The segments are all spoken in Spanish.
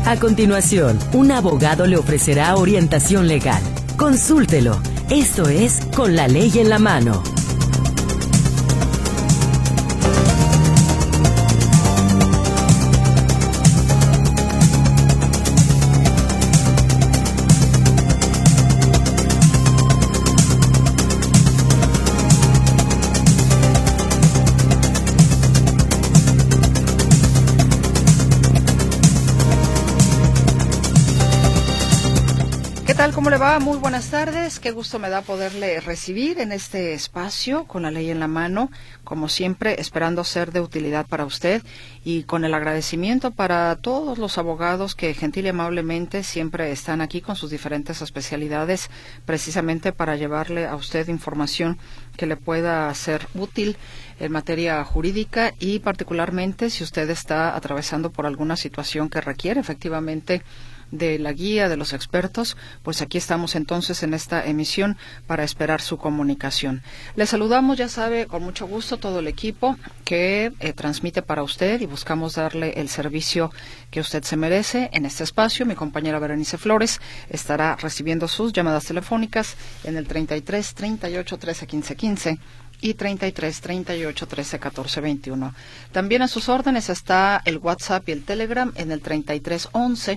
A continuación, un abogado le ofrecerá orientación legal. Consúltelo. Esto es Con la Ley en la Mano. ¿Qué tal? ¿Cómo le va? Muy buenas tardes. Qué gusto me da poderle recibir en este espacio con la ley en la mano, como siempre, esperando ser de utilidad para usted y con el agradecimiento para todos los abogados que gentil y amablemente siempre están aquí con sus diferentes especialidades, precisamente para llevarle a usted información que le pueda ser útil en materia jurídica y particularmente si usted está atravesando por alguna situación que requiere efectivamente de la guía de los expertos, pues aquí estamos entonces en esta emisión para esperar su comunicación. Le saludamos, ya sabe, con mucho gusto todo el equipo que transmite para usted y buscamos darle el servicio que usted se merece en este espacio. Mi compañera Berenice Flores estará recibiendo sus llamadas telefónicas en el 33 38 13 15 15 y 33 38 13 14 21. También a sus órdenes está el WhatsApp y el Telegram en el 33 11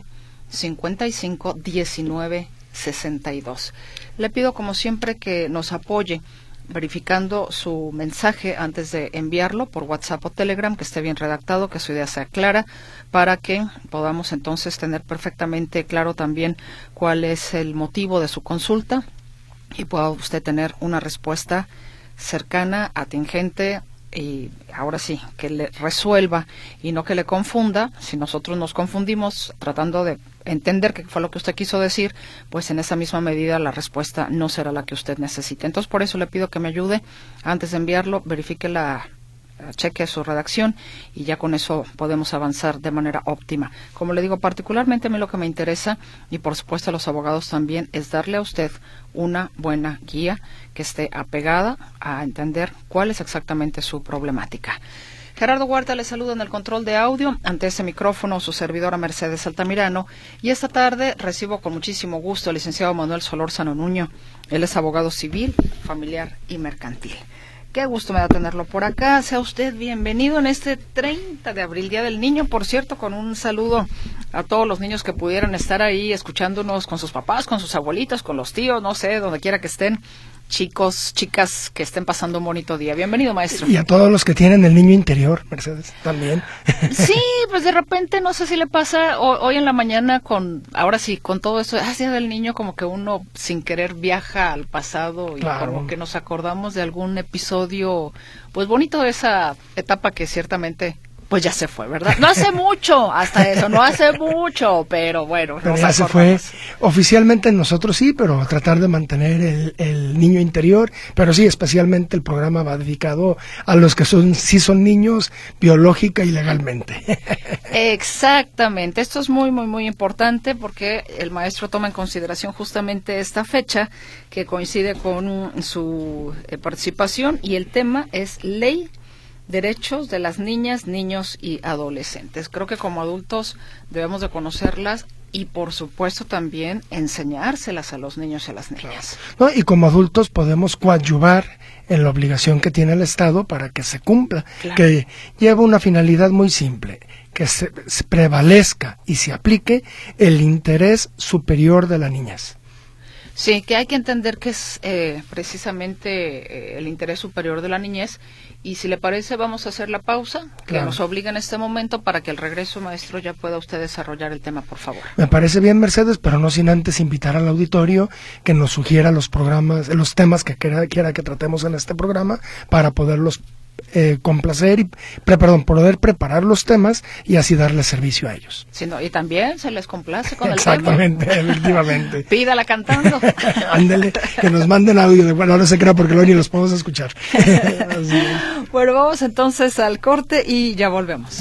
55 19 62. Le pido como siempre que nos apoye verificando su mensaje antes de enviarlo por WhatsApp o Telegram, que esté bien redactado, que su idea sea clara, para que podamos entonces tener perfectamente claro también cuál es el motivo de su consulta y pueda usted tener una respuesta cercana, atingente y ahora sí, que le resuelva y no que le confunda. Si nosotros nos confundimos tratando de entender qué fue lo que usted quiso decir, pues en esa misma medida la respuesta no será la que usted necesite. Entonces, por eso le pido que me ayude antes de enviarlo, verifique cheque su redacción y ya con eso podemos avanzar de manera óptima. Como le digo, particularmente a mí lo que me interesa, y por supuesto a los abogados también, es darle a usted una buena guía que esté apegada a entender cuál es exactamente su problemática. Gerardo Huerta le saluda en el control de audio, ante ese micrófono su servidora Mercedes Altamirano, y esta tarde recibo con muchísimo gusto al licenciado Manuel Solórzano Nuño. Él es abogado civil, familiar y mercantil. Qué gusto me da tenerlo por acá. Sea usted bienvenido en este 30 de abril, Día del Niño, por cierto, con un saludo a todos los niños que pudieran estar ahí escuchándonos con sus papás, con sus abuelitos, con los tíos, no sé, donde quiera que estén. Chicos, chicas, que estén pasando un bonito día. Bienvenido, maestro. Y a todos los que tienen el niño interior, Mercedes, también. Sí, pues de repente, no sé si le pasa hoy en la mañana ahora sí, con todo esto, Día del Niño, como que uno sin querer viaja al pasado y claro, como que nos acordamos de algún episodio, pues bonito de esa etapa que ciertamente pues ya se fue, ¿verdad? No hace mucho, hasta eso, no hace mucho, pero bueno. Pero ya se fue. Oficialmente nosotros sí, pero tratar de mantener el niño interior, pero sí, especialmente el programa va dedicado a los que sí son niños biológica y legalmente. Exactamente, esto es muy, muy, muy importante porque el maestro toma en consideración justamente esta fecha que coincide con su participación y el tema es ley derechos de las niñas, niños y adolescentes. Creo que como adultos debemos de conocerlas y por supuesto también enseñárselas a los niños y a las niñas. ¿No? Y como adultos podemos coadyuvar en la obligación que tiene el Estado para que se cumpla, claro, que lleva una finalidad muy simple, que se prevalezca y se aplique el interés superior de la niñez. Sí, que hay que entender que es precisamente el interés superior de la niñez. Y si le parece, vamos a hacer la pausa que claro, nos obliga en este momento para que al regreso, maestro, ya pueda usted desarrollar el tema, por favor. Me parece bien, Mercedes, pero no sin antes invitar al auditorio que nos sugiera los temas que quiera que tratemos en este programa para poderlos complacer y poder preparar los temas y así darle servicio a ellos. Sí, no, y también se les complace con el tema. Exactamente, efectivamente. Pídala cantando. Ándele, que nos manden audio. Bueno, no se crea porque luego ni los podemos escuchar. Bueno, vamos entonces al corte y ya volvemos.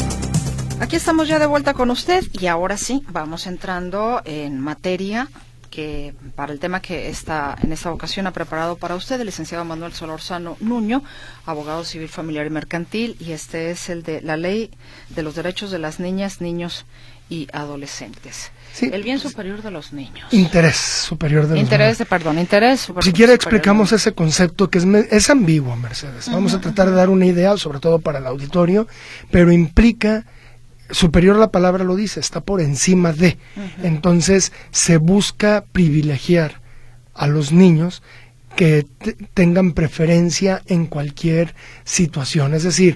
Aquí estamos ya de vuelta con usted y ahora sí, vamos entrando en materia que para el tema que en esta ocasión ha preparado para usted el licenciado Manuel Solórzano Nuño, abogado civil, familiar y mercantil, y este es el de la Ley de los Derechos de las Niñas, Niños y Adolescentes. Sí, el bien superior de los niños. Interés superior de los niños. Interés superior. Si quiere explicamos ese concepto que es ambiguo, Mercedes. Vamos a tratar de dar una idea, sobre todo para el auditorio, pero implica... Superior, la palabra lo dice, está por encima de. Entonces se busca privilegiar a los niños que tengan preferencia en cualquier situación. Es decir,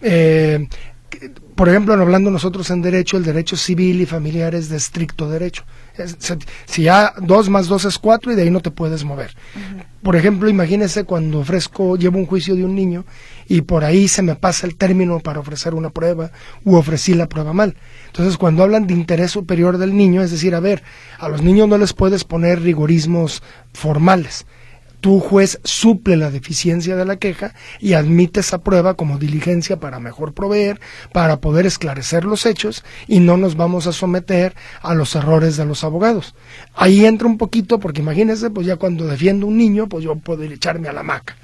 por ejemplo, hablando nosotros en derecho, el derecho civil y familiar es de estricto derecho. Si ya 2 más 2 es 4 y de ahí no te puedes mover. Por ejemplo, imagínese cuando llevo un juicio de un niño y por ahí se me pasa el término para ofrecer una prueba u ofrecí la prueba mal. Entonces, cuando hablan de interés superior del niño, es decir, a los niños no les puedes poner rigorismos formales. Tú, juez, suple la deficiencia de la queja y admite esa prueba como diligencia para mejor proveer, para poder esclarecer los hechos y no nos vamos a someter a los errores de los abogados. Ahí entra un poquito, porque imagínense, pues ya cuando defiendo un niño, pues yo puedo echarme a la hamaca.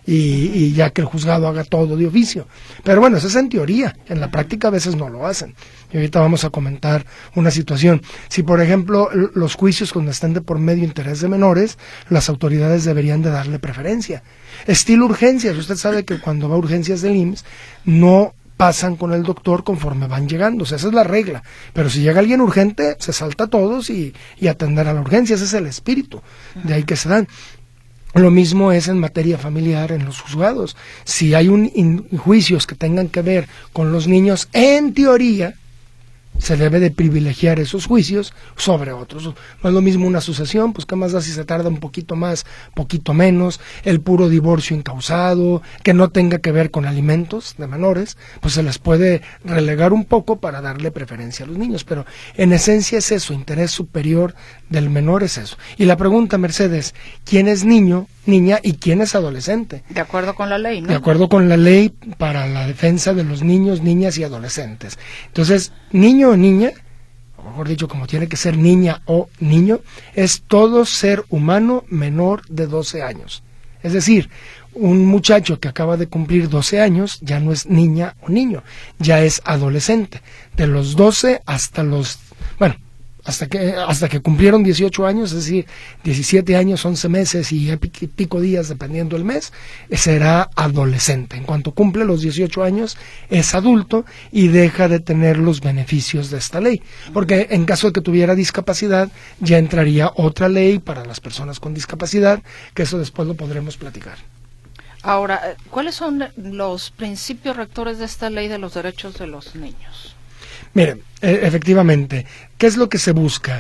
Y ya que el juzgado haga todo de oficio. Pero bueno, eso es en teoría, en la práctica a veces no lo hacen. Y ahorita vamos a comentar una situación. Si por ejemplo los juicios cuando están de por medio interés de menores, las autoridades deberían de darle preferencia. Estilo urgencias, usted sabe que cuando va a urgencias del IMSS, no pasan con el doctor conforme van llegando, o sea, esa es la regla. Pero si llega alguien urgente, se salta a todos y atender a la urgencia, ese es el espíritu, de ahí que se dan. Lo mismo es en materia familiar en los juzgados. Si hay juicios que tengan que ver con los niños, en teoría, se debe de privilegiar esos juicios sobre otros. No es lo mismo una sucesión, pues qué más da si se tarda un poquito más, poquito menos, el puro divorcio incausado, que no tenga que ver con alimentos de menores, pues se les puede relegar un poco para darle preferencia a los niños, pero en esencia es eso, interés superior del menor es eso. Y la pregunta, Mercedes, ¿quién es niño, niña y quién es adolescente? De acuerdo con la ley, ¿no? De acuerdo con la ley para la defensa de los niños, niñas y adolescentes. Entonces, niño o niña, o mejor dicho, como tiene que ser niña o niño, es todo ser humano menor de 12 años. Es decir, un muchacho que acaba de cumplir 12 años ya no es niña o niño, ya es adolescente. De los 12 hasta los... hasta que cumplieron 18 años, es decir, 17 años, 11 meses y pico días, dependiendo del mes, será adolescente. En cuanto cumple los 18 años, es adulto y deja de tener los beneficios de esta ley. Porque en caso de que tuviera discapacidad, ya entraría otra ley para las personas con discapacidad, que eso después lo podremos platicar. Ahora, ¿cuáles son los principios rectores de esta ley de los derechos de los niños? Miren, efectivamente, ¿qué es lo que se busca?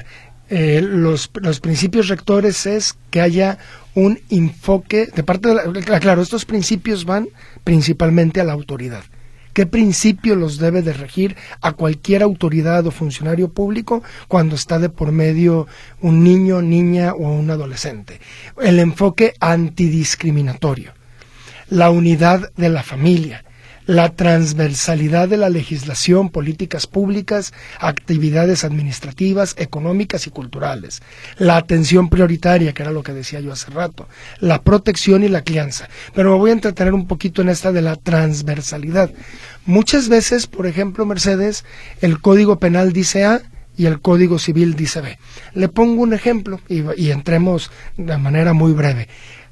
Los principios rectores es que haya un enfoque de parte de claro, estos principios van principalmente a la autoridad. ¿Qué principio los debe de regir a cualquier autoridad o funcionario público cuando está de por medio un niño, niña o un adolescente? El enfoque antidiscriminatorio, la unidad de la familia, la transversalidad de la legislación, políticas públicas, actividades administrativas, económicas y culturales, la atención prioritaria, que era lo que decía yo hace rato, la protección y la crianza. Pero me voy a entretener un poquito en esta de la transversalidad. Muchas veces, por ejemplo, Mercedes, el Código Penal dice A y el Código Civil dice B. Le pongo un ejemplo y entremos de manera muy breve.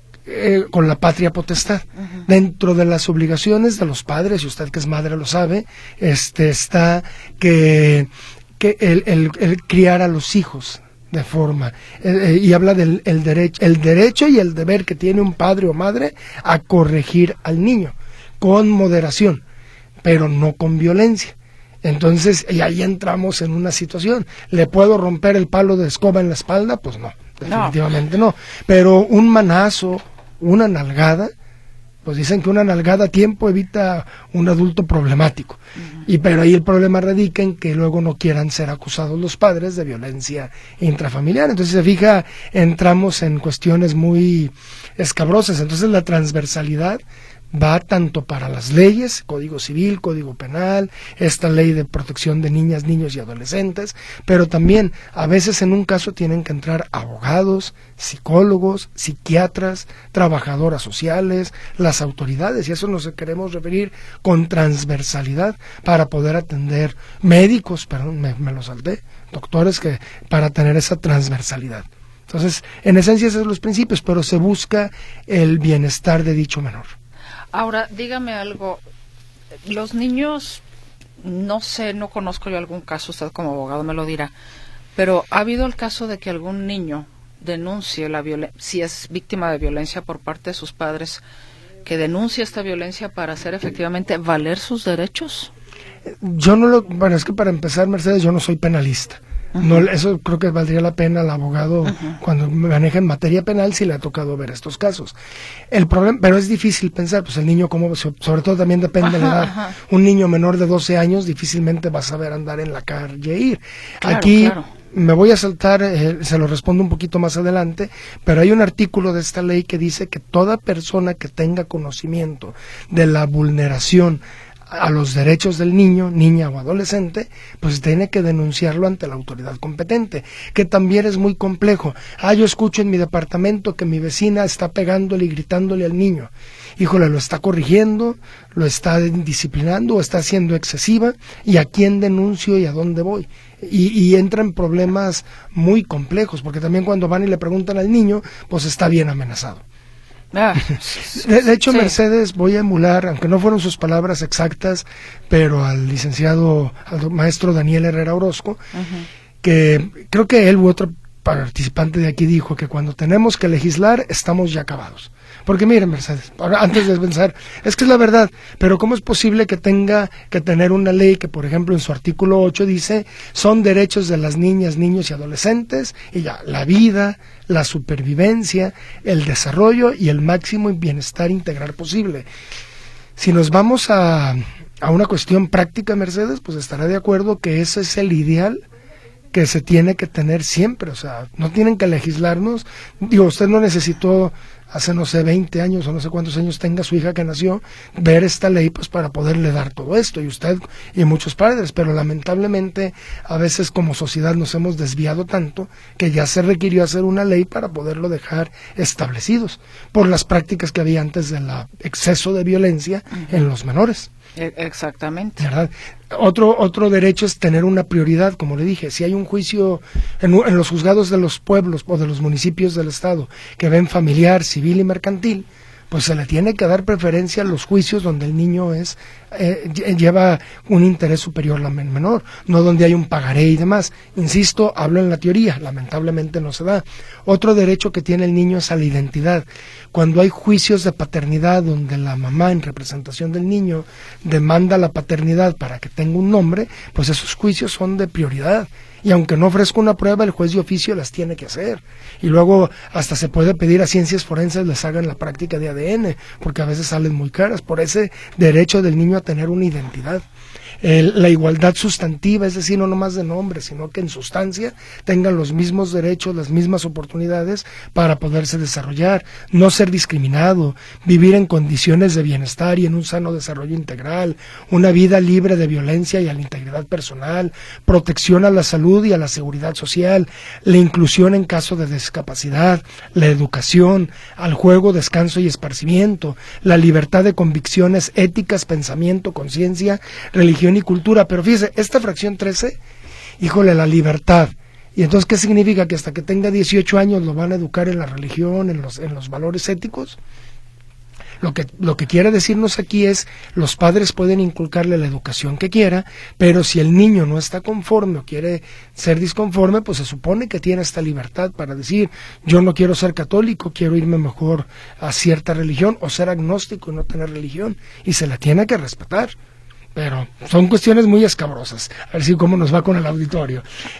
Con la patria potestad. Dentro de las obligaciones de los padres, y usted que es madre lo sabe, está que el criar a los hijos de forma, y habla del derecho y el deber que tiene un padre o madre a corregir al niño, con moderación, pero no con violencia. Entonces, y ahí entramos en una situación. ¿Le puedo romper el palo de escoba en la espalda? Pues no, definitivamente no. Pero un manazo, una nalgada, pues dicen que una nalgada a tiempo evita un adulto problemático. Pero ahí el problema radica en que luego no quieran ser acusados los padres de violencia intrafamiliar. Entonces, se fija, entramos en cuestiones muy escabrosas. Entonces, la transversalidad va tanto para las leyes, Código Civil, Código Penal, esta ley de protección de niñas, niños y adolescentes, pero también a veces en un caso tienen que entrar abogados, psicólogos, psiquiatras, trabajadoras sociales, las autoridades, y a eso nos queremos referir con transversalidad para poder atender médicos, perdón, me lo salté, doctores, que para tener esa transversalidad. Entonces, en esencia esos son los principios, pero se busca el bienestar de dicho menor. Ahora, dígame algo, los niños, no sé, no conozco yo algún caso, usted como abogado me lo dirá, pero ¿ha habido el caso de que algún niño denuncie si es víctima de violencia por parte de sus padres, que denuncie esta violencia para hacer efectivamente valer sus derechos? Bueno, es que para empezar, Mercedes, yo no soy penalista. No, eso creo que valdría la pena al abogado cuando maneja en materia penal si le ha tocado ver estos casos. El problema, pero es difícil pensar, pues el niño, sobre todo también depende de la edad. Un niño menor de 12 años difícilmente va a saber andar en la calle e ir. Claro, aquí claro. Me voy a saltar, se lo respondo un poquito más adelante, pero hay un artículo de esta ley que dice que toda persona que tenga conocimiento de la vulneración a los derechos del niño, niña o adolescente, pues tiene que denunciarlo ante la autoridad competente, que también es muy complejo. Yo escucho en mi departamento que mi vecina está pegándole y gritándole al niño. Híjole, lo está corrigiendo, lo está disciplinando o está siendo excesiva, y a quién denuncio y a dónde voy. Y entran problemas muy complejos, porque también cuando van y le preguntan al niño, pues está bien amenazado. De hecho, sí. Mercedes, voy a emular, aunque no fueron sus palabras exactas, pero al maestro Daniel Herrera Orozco, que creo que él u otro participante de aquí dijo que cuando tenemos que legislar estamos ya acabados. Porque miren, Mercedes, antes de pensar, es que es la verdad, pero ¿cómo es posible que tenga que tener una ley que, por ejemplo, en su artículo 8 dice, son derechos de las niñas, niños y adolescentes, y ya, la vida, la supervivencia, el desarrollo y el máximo bienestar integral posible? Si nos vamos a una cuestión práctica, Mercedes, pues estará de acuerdo que ese es el ideal que se tiene que tener siempre. O sea, no tienen que legislarnos. Digo, usted no necesitó hace, no sé, 20 años o no sé cuántos años tenga su hija que nació, ver esta ley pues para poderle dar todo esto, y usted y muchos padres, pero lamentablemente a veces como sociedad nos hemos desviado tanto que ya se requirió hacer una ley para poderlo dejar establecidos por las prácticas que había antes del exceso de violencia en los menores. Exactamente. ¿Verdad? Otro derecho es tener una prioridad, como le dije. Si hay un juicio en los juzgados de los pueblos o de los municipios del estado que ven familiar, civil y mercantil, pues se le tiene que dar preferencia a los juicios donde el niño lleva un interés superior al menor, no donde hay un pagaré y demás. Insisto, hablo en la teoría, lamentablemente no se da. Otro derecho que tiene el niño es a la identidad. Cuando hay juicios de paternidad donde la mamá, en representación del niño, demanda la paternidad para que tenga un nombre, pues esos juicios son de prioridad. Y aunque no ofrezca una prueba, el juez de oficio las tiene que hacer. Y luego hasta se puede pedir a ciencias forenses les hagan la práctica de ADN, porque a veces salen muy caras, por ese derecho del niño a tener una identidad. La igualdad sustantiva, es decir, no nomás de nombre, sino que en sustancia tengan los mismos derechos, las mismas oportunidades para poderse desarrollar, no ser discriminado, vivir en condiciones de bienestar y en un sano desarrollo integral, una vida libre de violencia y a la integridad personal, protección a la salud y a la seguridad social, la inclusión en caso de discapacidad, la educación, al juego, descanso y esparcimiento, la libertad de convicciones éticas, pensamiento, conciencia, religión y cultura. Pero fíjese, esta fracción 13, híjole, la libertad. Y entonces, ¿qué significa? ¿Que hasta que tenga 18 años lo van a educar en la religión, en los valores éticos? Lo que quiere decirnos aquí es, los padres pueden inculcarle la educación que quiera, pero si el niño no está conforme o quiere ser disconforme, pues se supone que tiene esta libertad para decir, yo no quiero ser católico, quiero irme mejor a cierta religión, o ser agnóstico y no tener religión, y se la tiene que respetar. Pero son cuestiones muy escabrosas. A ver si cómo nos va con el auditorio.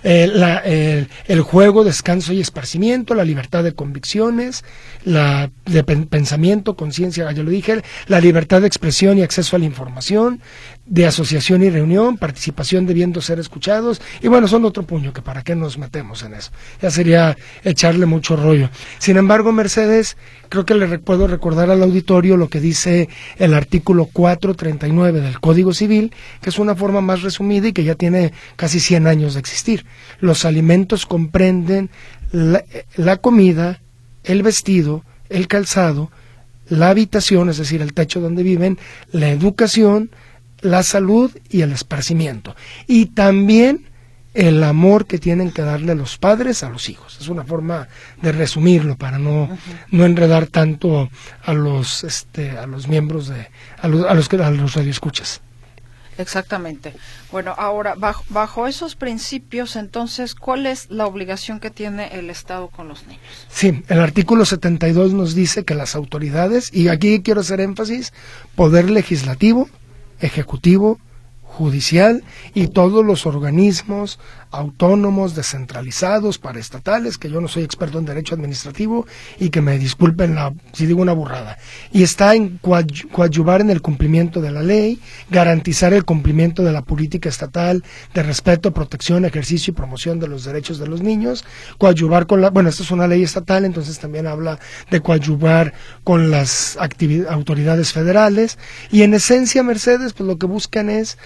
El juego, descanso y esparcimiento, la libertad de convicciones, de pensamiento, conciencia, ya lo dije, la libertad de expresión y acceso a la información, de asociación y reunión, participación debiendo ser escuchados, y bueno, son otro puño, que para qué nos metemos en eso, ya sería echarle mucho rollo. Sin embargo, Mercedes, creo que puedo recordar al auditorio lo que dice el artículo 439 del Código Civil, que es una forma más resumida y que ya tiene casi 100 años de existir. Los alimentos comprenden la comida, el vestido, el calzado, la habitación, es decir, el techo donde viven, la educación, la salud y el esparcimiento, y también el amor que tienen que darle los padres a los hijos. Es una forma de resumirlo para no enredar tanto a los miembros a los radioescuchas. Exactamente. Bueno, ahora, bajo esos principios, entonces, ¿cuál es la obligación que tiene el Estado con los niños? Sí, el artículo 72 nos dice que las autoridades, y aquí quiero hacer énfasis, poder legislativo, ejecutivo, judicial y todos los organismos autónomos, descentralizados, paraestatales, que yo no soy experto en derecho administrativo y que me disculpen si digo una burrada, y está en coadyuvar en el cumplimiento de la ley, garantizar el cumplimiento de la política estatal de respeto, protección, ejercicio y promoción de los derechos de los niños, coadyuvar con esta es una ley estatal, entonces también habla de coadyuvar con las autoridades federales, y en esencia, Mercedes, pues lo que buscan es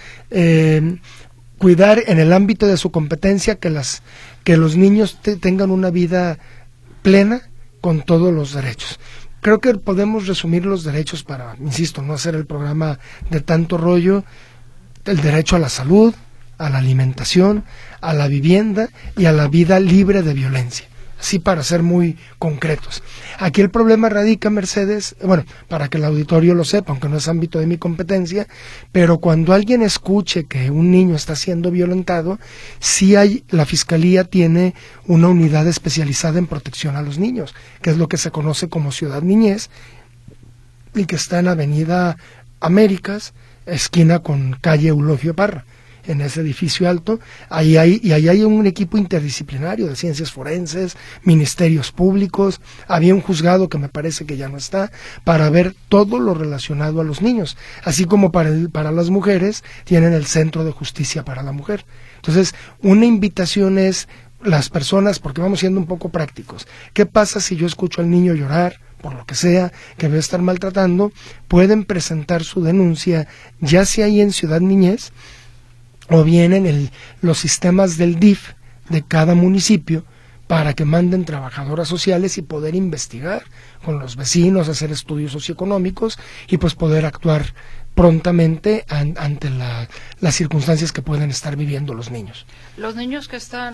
cuidar en el ámbito de su competencia que los niños tengan una vida plena con todos los derechos. Creo que podemos resumir los derechos para, insisto, no hacer el programa de tanto rollo: el derecho a la salud, a la alimentación, a la vivienda y a la vida libre de violencia. Así, para ser muy concretos. Aquí el problema radica, Mercedes, bueno, para que el auditorio lo sepa, aunque no es ámbito de mi competencia, pero cuando alguien escuche que un niño está siendo violentado, la Fiscalía tiene una unidad especializada en protección a los niños, que es lo que se conoce como Ciudad Niñez, y que está en Avenida Américas, esquina con calle Eulogio Parra. En ese edificio alto, ahí hay un equipo interdisciplinario de ciencias forenses, ministerios públicos, había un juzgado que me parece que ya no está, para ver todo lo relacionado a los niños, así como para las mujeres tienen el Centro de Justicia para la Mujer. Entonces, una invitación es las personas, porque vamos siendo un poco prácticos, ¿qué pasa si yo escucho al niño llorar, por lo que sea, que me va a estar maltratando? Pueden presentar su denuncia, ya sea ahí en Ciudad Niñez, o bien en los sistemas del DIF de cada municipio, para que manden trabajadoras sociales y poder investigar con los vecinos, hacer estudios socioeconómicos y pues poder actuar prontamente ante las circunstancias que pueden estar viviendo los niños. Los niños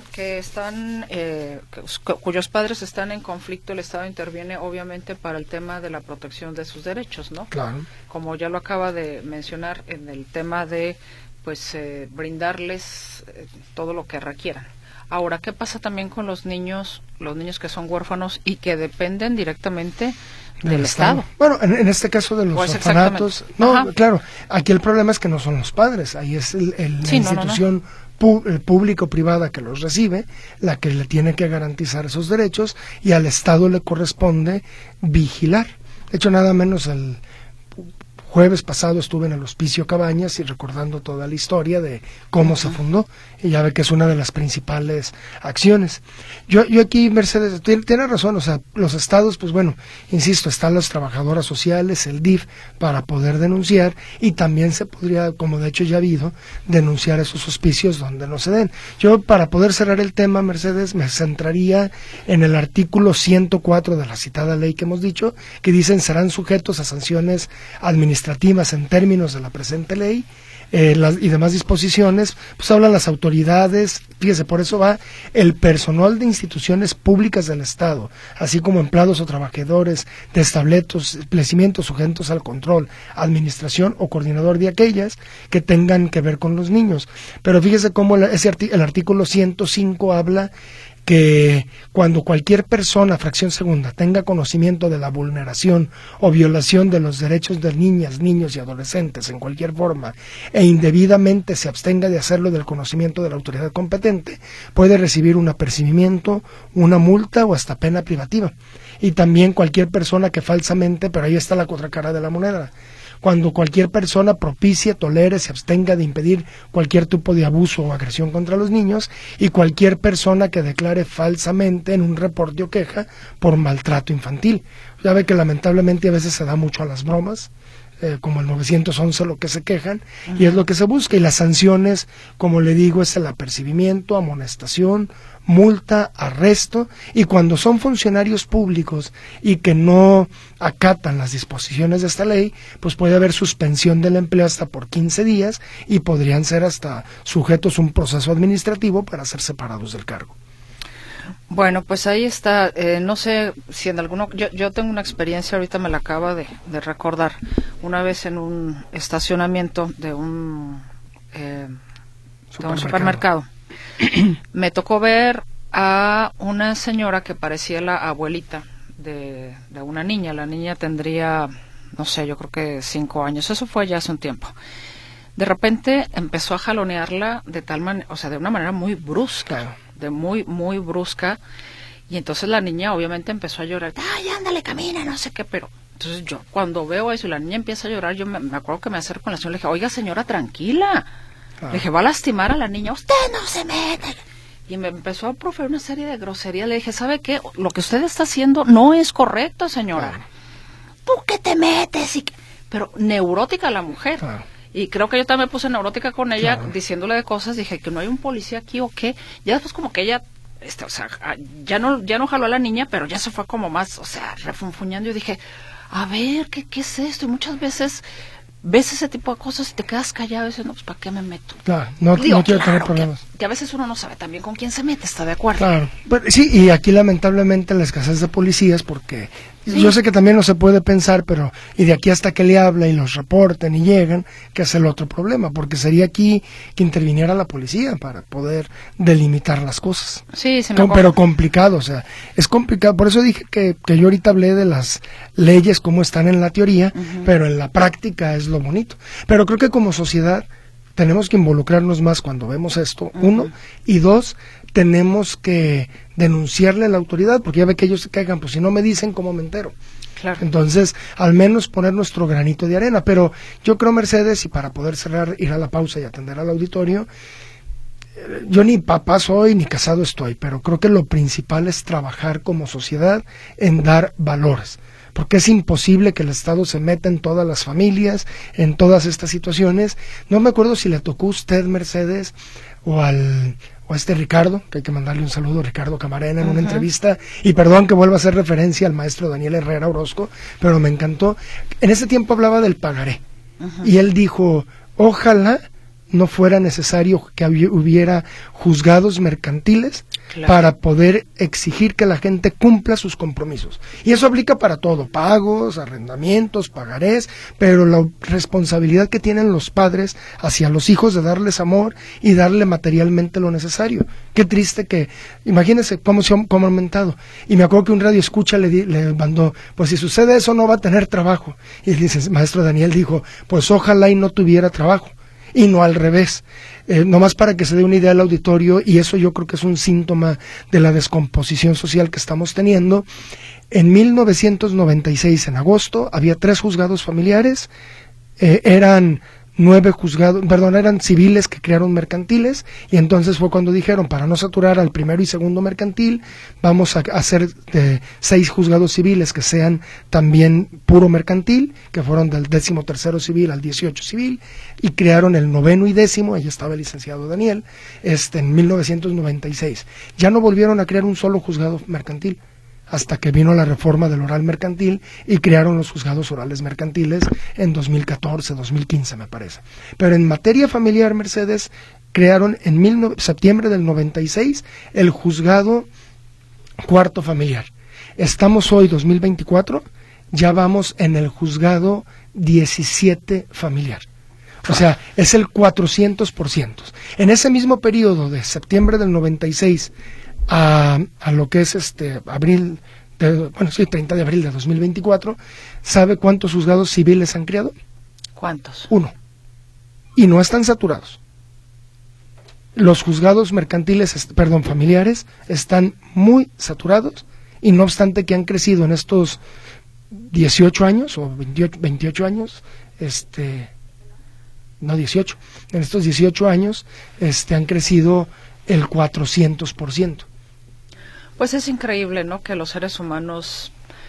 cuyos padres están en conflicto, el Estado interviene obviamente para el tema de la protección de sus derechos, ¿no? Claro. Como ya lo acaba de mencionar en el tema de brindarles todo lo que requieran. Ahora, ¿qué pasa también con los niños que son huérfanos y que dependen directamente del Estado? Bueno, en este caso de los orfanatos, claro, aquí el problema es que no son los padres, ahí es la institución pública o privada que los recibe, la que le tiene que garantizar esos derechos, y al Estado le corresponde vigilar. De hecho, nada menos el jueves pasado estuve en el Hospicio Cabañas y recordando toda la historia de cómo se fundó, y ya ve que es una de las principales acciones. Yo aquí, Mercedes, tiene razón, o sea, los estados, pues bueno, insisto, están las trabajadoras sociales, el DIF, para poder denunciar, y también se podría, como de hecho ya ha habido, denunciar esos hospicios donde no se den. Yo, para poder cerrar el tema, Mercedes, me centraría en el artículo 104 de la citada ley que hemos dicho, que dicen serán sujetos a sanciones administrativas en términos de la presente ley, y demás disposiciones, pues hablan las autoridades, fíjese, por eso va el personal de instituciones públicas del Estado, así como empleados o trabajadores de establecimientos sujetos al control, administración o coordinador de aquellas que tengan que ver con los niños. Pero fíjese cómo el artículo 105 habla que cuando cualquier persona, fracción segunda, tenga conocimiento de la vulneración o violación de los derechos de niñas, niños y adolescentes en cualquier forma e indebidamente se abstenga de hacerlo del conocimiento de la autoridad competente, puede recibir un apercibimiento, una multa o hasta pena privativa. Y también cualquier persona que falsamente, pero ahí está la otra cara de la moneda, cuando cualquier persona propicie, tolere, se abstenga de impedir cualquier tipo de abuso o agresión contra los niños, y cualquier persona que declare falsamente en un reporte o queja por maltrato infantil. Ya ve que lamentablemente a veces se da mucho a las bromas, como el 911, lo que se quejan, y es lo que se busca. Y las sanciones, como le digo, es el apercibimiento, amonestación, multa, arresto, y cuando son funcionarios públicos y que no acatan las disposiciones de esta ley, pues puede haber suspensión del empleo hasta por 15 días y podrían ser hasta sujetos a un proceso administrativo para ser separados del cargo. Bueno, pues ahí está. No sé si en alguno... Yo tengo una experiencia, ahorita me la acaba de recordar. Una vez en un estacionamiento de un supermercado, me tocó ver a una señora que parecía la abuelita de una niña. La niña tendría, no sé, yo creo que 5 años. Eso fue ya hace un tiempo. De repente empezó a jalonearla de tal manera, o sea, de una manera muy brusca. De muy brusca, y entonces la niña obviamente empezó a llorar. Ay, ándale, camina, no sé qué. Pero entonces yo cuando veo eso y la niña empieza a llorar, yo me acuerdo que me acerco con la señora y le dije, oiga señora, tranquila. Le dije, va a lastimar a la niña, usted no se mete. Y me empezó a proferir una serie de groserías. Le dije, ¿sabe qué? Lo que usted está haciendo no es correcto, señora. ¿Tú qué te metes? Pero neurótica la mujer. Y creo que yo también me puse neurótica con ella, diciéndole de cosas. Dije que no hay un policía aquí o qué. Ya después como que ella, o sea, ya no jaló a la niña, pero ya se fue como más, o sea, refunfuñando. Yo dije, a ver, ¿qué es esto? Y muchas veces ves ese tipo de cosas y te quedas callado y dices, no, pues ¿para qué me meto? Claro, no quiero tener problemas. Que a veces uno no sabe también con quién se mete, ¿está de acuerdo? Claro, pero, sí, y aquí lamentablemente la escasez de policías, porque yo sé que también no se puede pensar, pero y de aquí hasta que le habla y los reporten y llegan, que es el otro problema, porque sería aquí que interviniera la policía para poder delimitar las cosas. Sí, pero complicado, o sea, es complicado. Por eso dije que yo ahorita hablé de las leyes como están en la teoría, pero en la práctica es lo bonito. Pero creo que como sociedad tenemos que involucrarnos más cuando vemos esto, uno, y dos, tenemos que denunciarle a la autoridad, porque ya ve que ellos se quejan, pues si no me dicen, ¿cómo me entero? Claro. Entonces, al menos poner nuestro granito de arena. Pero yo creo, Mercedes, y para poder cerrar, ir a la pausa y atender al auditorio, yo ni papá soy, ni casado estoy, pero creo que lo principal es trabajar como sociedad en dar valores. Porque es imposible que el Estado se meta en todas las familias, en todas estas situaciones. No me acuerdo si le tocó a usted, Mercedes, o a Ricardo, que hay que mandarle un saludo, Ricardo Camarena, en una entrevista, y perdón que vuelva a hacer referencia al maestro Daniel Herrera Orozco, pero me encantó. En ese tiempo hablaba del pagaré, y él dijo, ojalá no fuera necesario que hubiera juzgados mercantiles para poder exigir que la gente cumpla sus compromisos. Y eso aplica para todo, pagos, arrendamientos, pagarés, pero la responsabilidad que tienen los padres hacia los hijos de darles amor y darle materialmente lo necesario. Qué triste que, imagínense cómo ha aumentado. Y me acuerdo que un radio escucha le mandó, pues si sucede eso no va a tener trabajo. Y dice, maestro Daniel dijo, pues ojalá y no tuviera trabajo. Y no al revés, nomás para que se dé una idea al auditorio, y eso yo creo que es un síntoma de la descomposición social que estamos teniendo. En 1996, en agosto, había 3 juzgados familiares, eran civiles que crearon mercantiles, y entonces fue cuando dijeron, para no saturar al primero y segundo mercantil, vamos a hacer 6 juzgados civiles que sean también puro mercantil, que fueron del 13º civil al 18 civil, y crearon el 9º y 10º, ahí estaba el licenciado Daniel, en 1996. Ya no volvieron a crear un solo juzgado mercantil, hasta que vino la reforma del oral mercantil y crearon los juzgados orales mercantiles en 2014, 2015 me parece. Pero en materia familiar, Mercedes, crearon en septiembre del 96 el juzgado cuarto familiar. Estamos hoy, 2024, ya vamos en el juzgado 17 familiar. O sea, es el 400%. En ese mismo periodo de septiembre del 96 a lo que es 30 de abril de 2024, ¿sabe cuántos juzgados civiles han creado? ¿Cuántos? 1. Y no están saturados. Los juzgados familiares están muy saturados, y no obstante que han crecido en estos 18 años o 28 años, no 18, en estos 18 años han crecido el 400%. Pues es increíble, ¿no?, que los seres humanos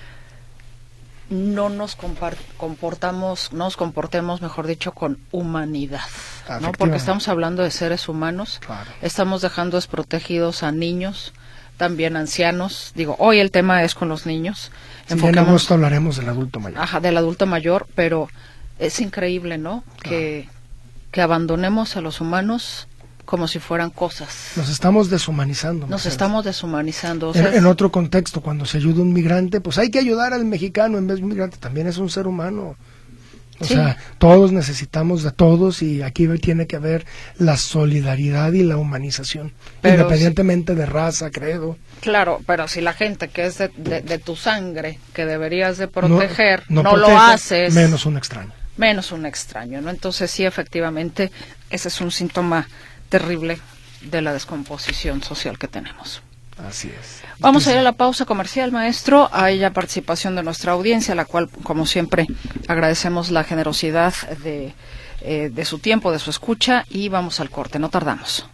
no nos comportemos, mejor dicho, con humanidad, ¿no? Porque estamos hablando de seres humanos, claro. Estamos dejando desprotegidos a niños, también ancianos. Digo, hoy el tema es con los niños. En agosto hablaremos del adulto mayor. Ajá, del adulto mayor, pero es increíble, ¿no?, claro, que abandonemos a los humanos como si fueran cosas. Nos estamos deshumanizando. Estamos deshumanizando. O sea, en otro contexto, cuando se ayuda a un migrante, pues hay que ayudar al mexicano en vez de un migrante. También es un ser humano. O sea, todos necesitamos de todos y aquí tiene que haber la solidaridad y la humanización, pero independientemente de raza, credo. Claro, pero si la gente que es de tu sangre, que deberías de proteger, no protege, lo haces. Menos un extraño, ¿no? Entonces sí, efectivamente, ese es un síntoma terrible de la descomposición social que tenemos. Así es. Vamos a ir a la pausa comercial, maestro. Hay ya participación de nuestra audiencia, a la cual, como siempre, agradecemos la generosidad de su tiempo, de su escucha, y vamos al corte, no tardamos.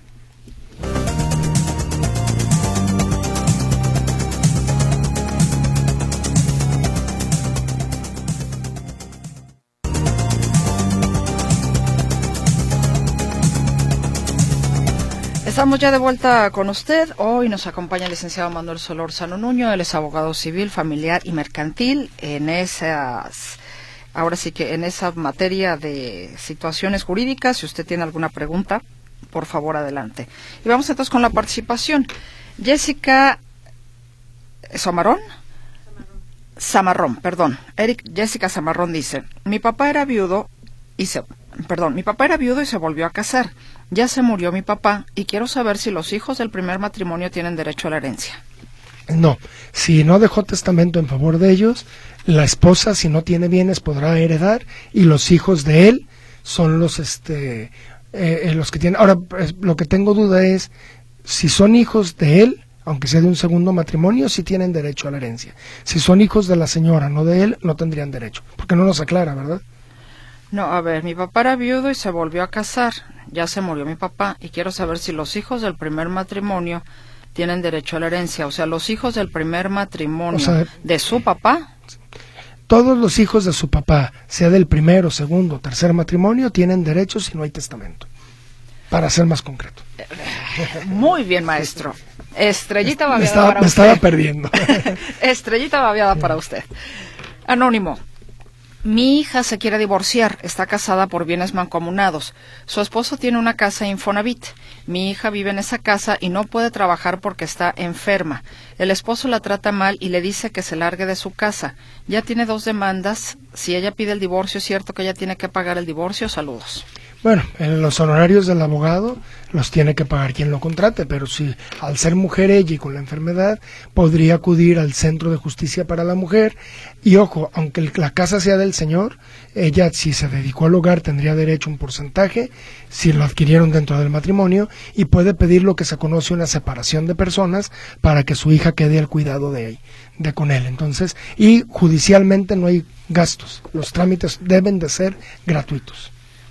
Estamos ya de vuelta con usted. Hoy nos acompaña el licenciado Manuel Solórzano Nuño. Él es abogado civil, familiar y mercantil. Ahora sí que en esa materia de situaciones jurídicas, si usted tiene alguna pregunta, por favor, adelante. Y vamos entonces con la participación. Jessica Jessica Zamarrón dice: mi papá era viudo y se volvió a casar. Ya se murió mi papá y quiero saber si los hijos del primer matrimonio tienen derecho a la herencia. No, si no dejó testamento en favor de ellos, la esposa, si no tiene bienes, podrá heredar, y los hijos de él son los que tienen. Ahora, lo que tengo duda es si son hijos de él, aunque sea de un segundo matrimonio, sí tienen derecho a la herencia. Si son hijos de la señora, no de él, no tendrían derecho, porque no nos aclara, ¿verdad? No, a ver, mi papá era viudo y se volvió a casar. Ya se murió mi papá y quiero saber si los hijos del primer matrimonio tienen derecho a la herencia. O sea, los hijos del primer matrimonio, de su papá. Todos los hijos de su papá, sea del primero, segundo, tercer matrimonio, tienen derecho si no hay testamento. Para ser más concreto. Muy bien, maestro. Estrellita babiada para usted. Me estaba perdiendo. Estrellita babiada para usted. Anónimo. Mi hija se quiere divorciar, está casada por bienes mancomunados. Su esposo tiene una casa Infonavit. Mi hija vive en esa casa y no puede trabajar porque está enferma. El esposo la trata mal y le dice que se largue de su casa. Ya tiene 2 demandas. Si ella pide el divorcio, ¿es cierto que ella tiene que pagar el divorcio? Saludos. Bueno, los honorarios del abogado los tiene que pagar quien lo contrate, pero si al ser mujer ella y con la enfermedad, podría acudir al Centro de Justicia para la Mujer. Y ojo, aunque la casa sea del señor, ella, si se dedicó al hogar, tendría derecho a un porcentaje, si lo adquirieron dentro del matrimonio, y puede pedir lo que se conoce una separación de personas para que su hija quede al cuidado de con él. Entonces, y judicialmente no hay gastos, los trámites deben de ser gratuitos.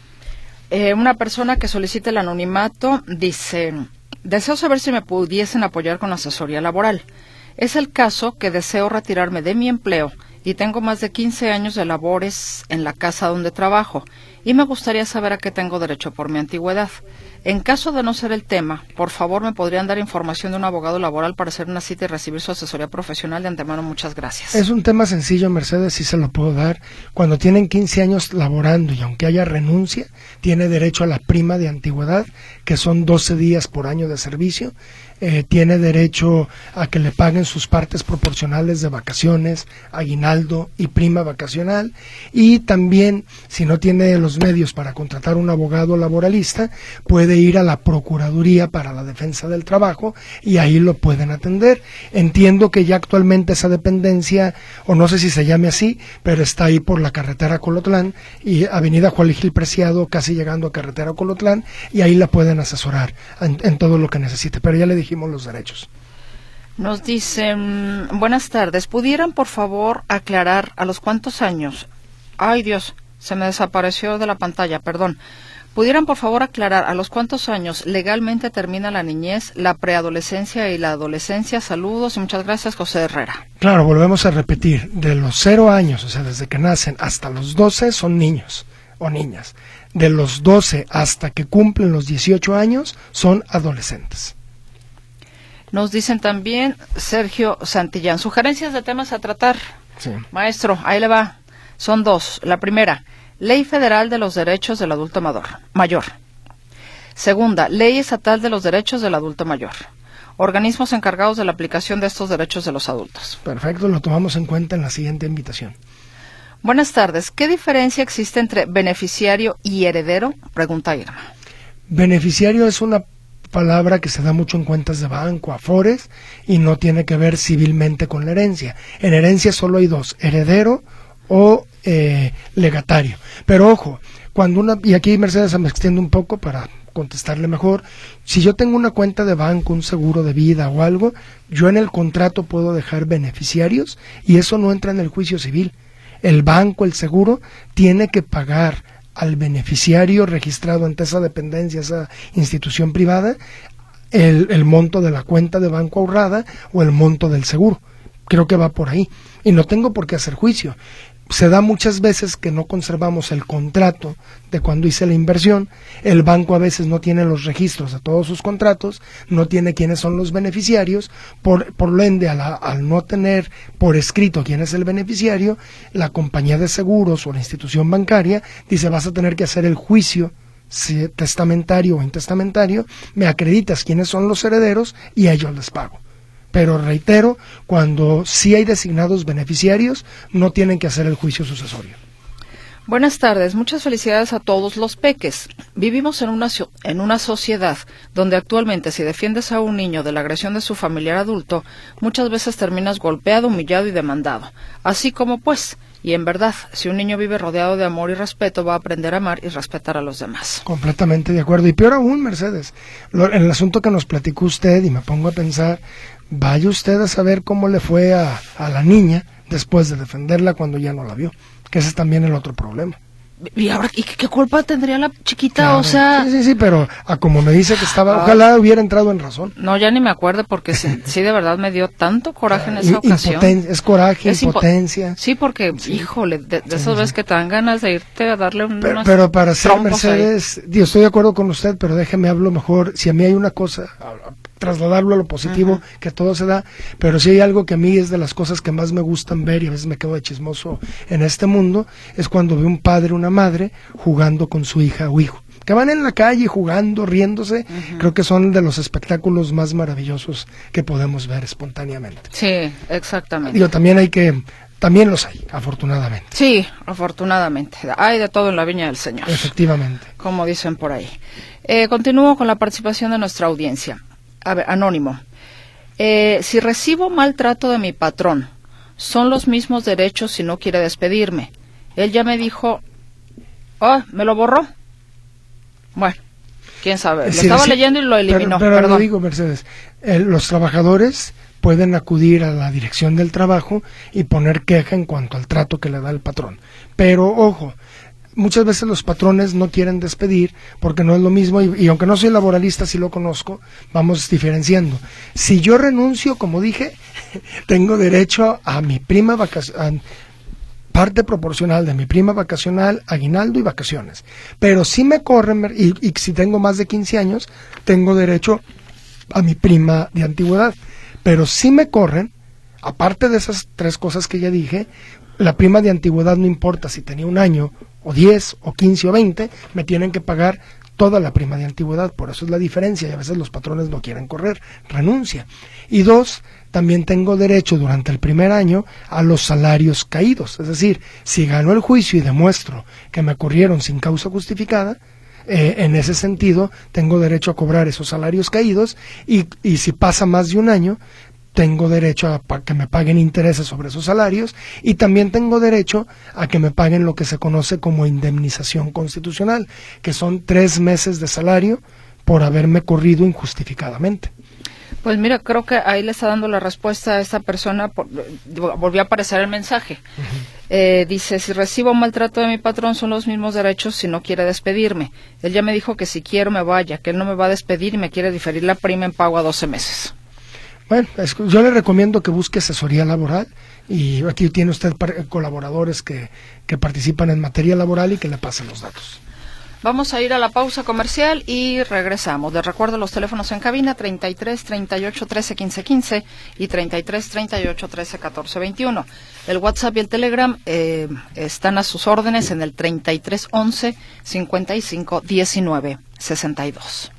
Una persona que solicita el anonimato dice: deseo saber si me pudiesen apoyar con asesoría laboral. Es el caso que deseo retirarme de mi empleo y tengo más de 15 años de labores en la casa donde trabajo y me gustaría saber a qué tengo derecho por mi antigüedad. En caso de no ser el tema, por favor me podrían dar información de un abogado laboral para hacer una cita y recibir su asesoría profesional. De antemano, muchas gracias. Es un tema sencillo, Mercedes, sí se lo puedo dar. Cuando tienen 15 años laborando y aunque haya renuncia, tiene derecho a la prima de antigüedad, que son 12 días por año de servicio. Tiene derecho a que le paguen sus partes proporcionales de vacaciones, aguinaldo y prima vacacional, y también, si no tiene los medios para contratar un abogado laboralista, puede ir a la Procuraduría para la Defensa del Trabajo y ahí lo pueden atender. Entiendo que ya actualmente esa dependencia, o no sé si se llame así, pero está ahí por la carretera Colotlán y avenida Juan Gil Preciado, casi llegando a carretera Colotlán, y ahí la pueden asesorar en todo lo que necesite, pero ya le dijimos los derechos. Nos dicen: buenas tardes, ¿pudieran por favor aclarar a los cuántos años, ay Dios, Se me desapareció de la pantalla, perdón. ¿Pudieran, por favor, aclarar a los cuántos años legalmente termina la niñez, la preadolescencia y la adolescencia? Saludos y muchas gracias, José Herrera. Claro, volvemos a repetir, de los 0 años, o sea, desde que nacen hasta los 12 son niños o niñas. De los 12 hasta que cumplen los 18 años son adolescentes. Nos dicen también Sergio Santillán, sugerencias de temas a tratar. Sí. Maestro, ahí le va. Son 2. La primera, Ley Federal de los Derechos del Adulto Mayor. Segunda, Ley Estatal de los Derechos del Adulto Mayor. Organismos encargados de la aplicación de estos derechos de los adultos. Perfecto, lo tomamos en cuenta en la siguiente invitación. Buenas tardes. ¿Qué diferencia existe entre beneficiario y heredero? Pregunta Irma. Beneficiario es una palabra que se da mucho en cuentas de banco, afores, y no tiene que ver civilmente con la herencia. En herencia solo hay 2, heredero o legatario. Pero ojo, y aquí Mercedes me extiende un poco para contestarle mejor, si yo tengo una cuenta de banco, un seguro de vida o algo, yo en el contrato puedo dejar beneficiarios y eso no entra en el juicio civil. El banco, el seguro, tiene que pagar al beneficiario registrado ante esa dependencia, esa institución privada, el monto de la cuenta de banco ahorrada o el monto del seguro. Creo que va por ahí. Y no tengo por qué hacer juicio. Se da muchas veces que no conservamos el contrato de cuando hice la inversión. El banco a veces no tiene los registros de todos sus contratos, no tiene quiénes son los beneficiarios, por lo ende, al no tener por escrito quién es el beneficiario, la compañía de seguros o la institución bancaria dice: vas a tener que hacer el juicio testamentario o intestamentario, me acreditas quiénes son los herederos y a ellos les pago. Pero reitero, cuando sí hay designados beneficiarios, no tienen que hacer el juicio sucesorio. Buenas tardes, muchas felicidades a todos los peques. Vivimos en una sociedad donde actualmente si defiendes a un niño de la agresión de su familiar adulto, muchas veces terminas golpeado, humillado y demandado. Así como y en verdad, si un niño vive rodeado de amor y respeto, va a aprender a amar y respetar a los demás. Completamente de acuerdo. Y peor aún, Mercedes, en el asunto que nos platicó usted, y me pongo a pensar, vaya usted a saber cómo le fue a la niña después de defenderla cuando ya no la vio, que ese es también el otro problema. ¿Y ahora qué culpa tendría la chiquita? Claro. O sea... Sí, pero como me dice que estaba, ojalá hubiera entrado en razón. No, ya ni me acuerdo porque sí de verdad me dio tanto coraje en esa ocasión. Es coraje, impotencia. Sí, porque, híjole, de esas veces que te dan ganas de irte a darle pero para ser Mercedes, estoy de acuerdo con usted, pero déjeme hablo mejor. Si a mí hay una cosa, trasladarlo a lo positivo, que todo se da, pero si hay algo que a mí es de las cosas que más me gustan ver, y a veces me quedo de chismoso en este mundo, es cuando veo un padre, una madre, jugando con su hija o hijo, que van en la calle jugando, riéndose. Creo que son de los espectáculos más maravillosos que podemos ver espontáneamente. Sí, exactamente. También los hay, afortunadamente. Sí, afortunadamente. Hay de todo en la viña del Señor. Efectivamente. Como dicen por ahí. Continúo con la participación de nuestra audiencia. A ver, anónimo. Si recibo maltrato de mi patrón, ¿son los mismos derechos si no quiere despedirme? Él ya me dijo, me lo borró. Bueno, quién sabe. Lo estaba leyendo y lo eliminó. Pero lo digo, Mercedes, los trabajadores pueden acudir a la dirección del trabajo y poner queja en cuanto al trato que le da el patrón. Pero, ojo, muchas veces los patrones no quieren despedir porque no es lo mismo, y aunque no soy laboralista, sí lo conozco, vamos diferenciando. Si yo renuncio, como dije, tengo derecho a mi prima vacacional, parte proporcional de mi prima vacacional, aguinaldo y vacaciones. Pero si me corren, y si tengo más de 15 años, tengo derecho a mi prima de antigüedad. Pero si me corren, aparte de esas 3 cosas que ya dije, la prima de antigüedad no importa si tenía 1 año, o 10, o 15, o 20, me tienen que pagar toda la prima de antigüedad. Por eso es la diferencia, y a veces los patrones no quieren correr, renuncia. Y 2, también tengo derecho durante el primer año a los salarios caídos. Es decir, si gano el juicio y demuestro que me corrieron sin causa justificada, en ese sentido tengo derecho a cobrar esos salarios caídos, y si pasa más de 1 año, tengo derecho a que me paguen intereses sobre esos salarios, y también tengo derecho a que me paguen lo que se conoce como indemnización constitucional, que son 3 meses de salario por haberme corrido injustificadamente. Pues mira, creo que ahí le está dando la respuesta a esta persona. Volvió a aparecer el mensaje. Dice, si recibo un maltrato de mi patrón son los mismos derechos si no quiere despedirme. Él ya me dijo que si quiero me vaya, que él no me va a despedir y me quiere diferir la prima en pago a 12 meses. Bueno, yo le recomiendo que busque asesoría laboral y aquí tiene usted colaboradores que participan en materia laboral y que le pasen los datos. Vamos a ir a la pausa comercial y regresamos. Les recuerdo los teléfonos en cabina 33 38 13 15 15 y 33 38 13 14 21. El WhatsApp y el Telegram están a sus órdenes en el 33 11 55 19 62.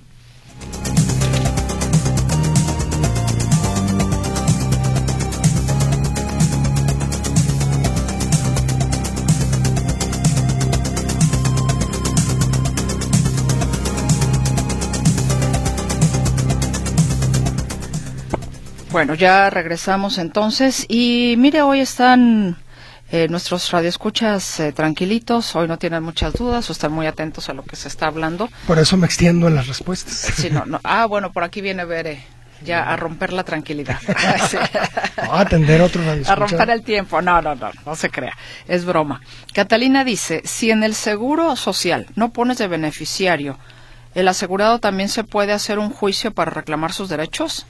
Bueno, ya regresamos entonces y mire, hoy están nuestros radioescuchas tranquilitos, hoy no tienen muchas dudas o están muy atentos a lo que se está hablando. Por eso me extiendo en las respuestas. Sí, no. Ah, bueno, por aquí viene Bere ya a romper la tranquilidad. Sí. No, a atender a otro radioescucha. A romper el tiempo, no se crea, es broma. Catalina dice, si en el seguro social no pones de beneficiario, ¿el asegurado también se puede hacer un juicio para reclamar sus derechos?